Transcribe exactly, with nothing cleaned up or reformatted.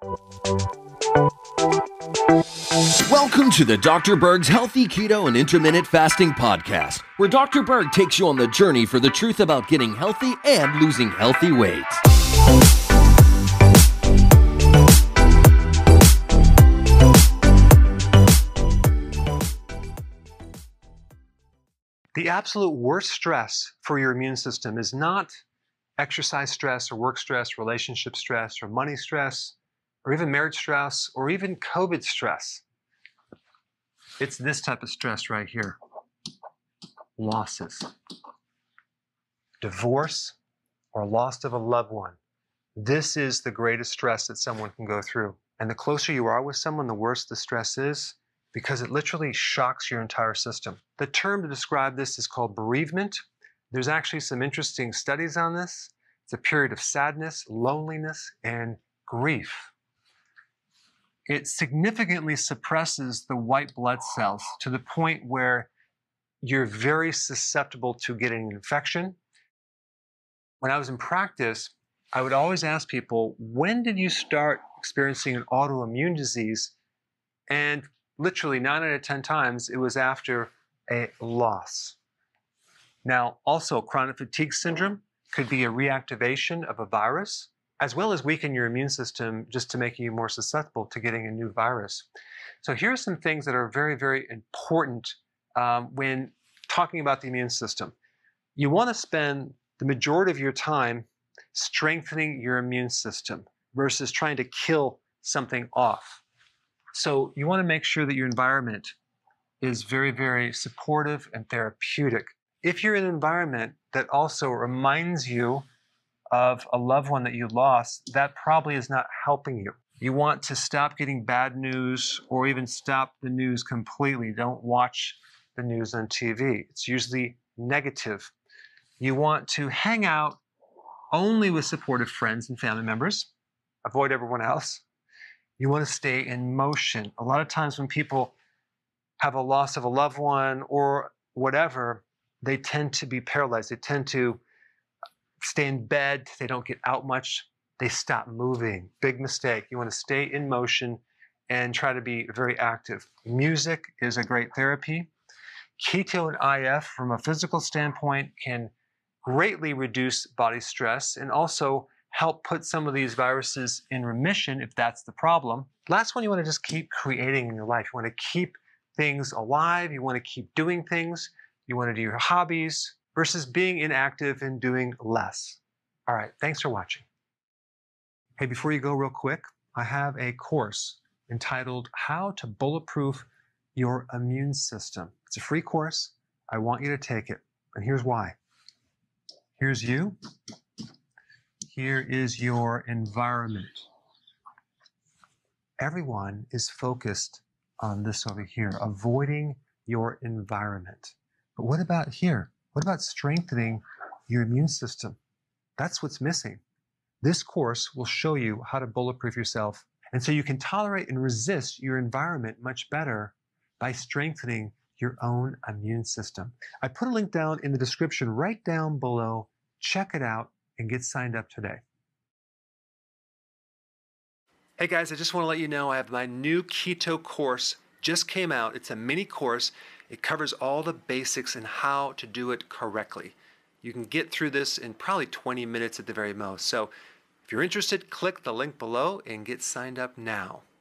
Welcome to the Doctor Berg's Healthy Keto and Intermittent Fasting Podcast, where Doctor Berg takes you on the journey for the truth about getting healthy and losing healthy weight. The absolute worst stress for your immune system is not exercise stress or work stress, relationship stress or money stress, or even marriage stress, or even COVID stress. It's this type of stress right here. Losses. Divorce or loss of a loved one. This is the greatest stress that someone can go through. And the closer you are with someone, the worse the stress is, because it literally shocks your entire system. The term to describe this is called bereavement. There's actually some interesting studies on this. It's a period of sadness, loneliness, and grief. It significantly suppresses the white blood cells to the point where you're very susceptible to getting an infection. When I was in practice, I would always ask people, when did you start experiencing an autoimmune disease? And literally nine out of ten times, it was after a loss. Now, also chronic fatigue syndrome could be a reactivation of a virus, as well as weaken your immune system just to make you more susceptible to getting a new virus. So here are some things that are very, very important um, when talking about the immune system. You want to spend the majority of your time strengthening your immune system versus trying to kill something off. So you want to make sure that your environment is very, very supportive and therapeutic. If you're in an environment that also reminds you of a loved one that you lost, that probably is not helping you. You want to stop getting bad news or even stop the news completely. Don't watch the news on T V. It's usually negative. You want to hang out only with supportive friends and family members. Avoid everyone else. You want to stay in motion. A lot of times when people have a loss of a loved one or whatever, they tend to be paralyzed. They tend to stay in bed. They don't get out much. They stop moving. Big mistake. You want to stay in motion and try to be very active. Music is a great therapy. Keto and I F, from a physical standpoint, can greatly reduce body stress and also help put some of these viruses in remission if that's the problem. Last one, you want to just keep creating in your life. You want to keep things alive. You want to keep doing things. You want to do your hobbies versus being inactive and doing less. All right, thanks for watching. Hey, before you go real quick, I have a course entitled How to Bulletproof Your Immune System. It's a free course. I want you to take it. And here's why. Here's you. Here is your environment. Everyone is focused on this over here, avoiding your environment. But what about here? What about strengthening your immune system? That's what's missing. This course will show you how to bulletproof yourself, and so you can tolerate and resist your environment much better by strengthening your own immune system. I put a link down in the description right down below. Check it out and get signed up today. Hey guys, I just want to let you know I have my new keto course just came out. It's a mini course. It covers all the basics and how to do it correctly. You can get through this in probably twenty minutes at the very most. So if you're interested, click the link below and get signed up now.